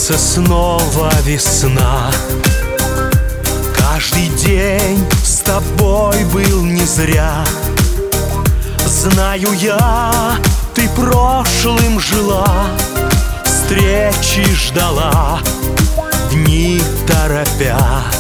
солнце снова весна. Каждый день с тобой был не зря. Знаю я, ты прошлым жила, встречи ждала, дни торопя.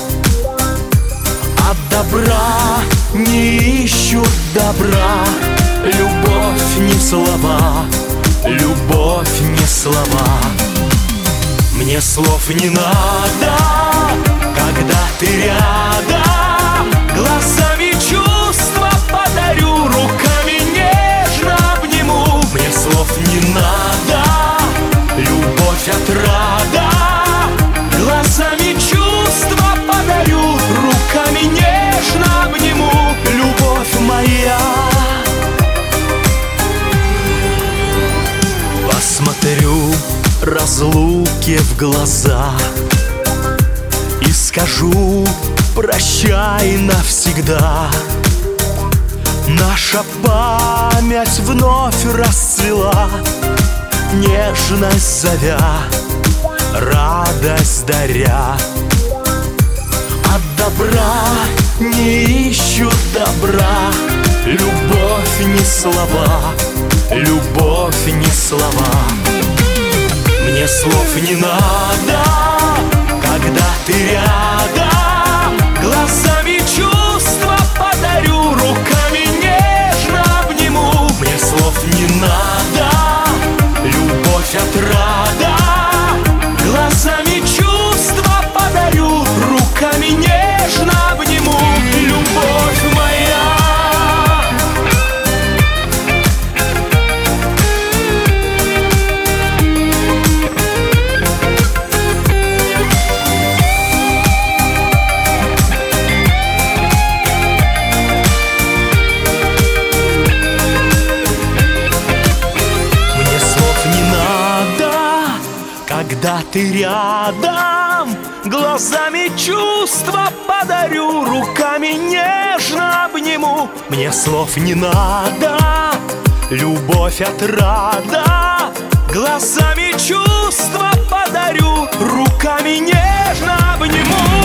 От добра не ищут добра, любовь не слова, любовь не слова. Мне слов не надо, когда ты рядом. Глазами чувства подарю, руками нежно обниму. Мне слов не надо, любовь отрада. Глазами чувства подарю, руками нежно обниму. Любовь моя, посмотрю разлуки в глаза и скажу прощай навсегда. Наша память вновь расцвела, нежность зовя, радость даря. От добра не ищут добра, любовь не слова, любовь не слова. Мне слов не надо, когда ты рядом. Глазами чувства подарю, руками нежно обниму. Мне слов не надо, любовь отрада. Глазами чувства подарю, руками нежно обниму. Любовь моя. Когда ты рядом, глазами чувства подарю, руками нежно обниму. Мне слов не надо, любовь отрада. Глазами чувства подарю, руками нежно обниму.